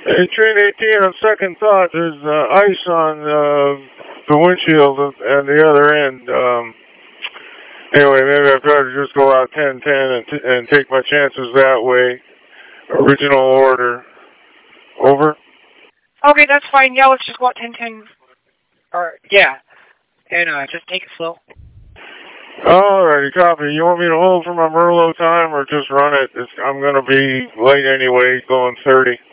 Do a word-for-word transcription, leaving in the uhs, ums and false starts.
Hey, train eighteen, on second thought, there's uh, ice on uh, the windshield and the other end. Um, anyway, maybe I've got to just go out ten ten and, t- and take my chances that way. Original order. Over. Okay, that's fine. Yeah, let's just go out ten ten. Or, yeah. And uh, just take it slow. Alrighty, copy. You want me to hold for my Merlot time or just run it? It's, I'm going to be late anyway, going thirty.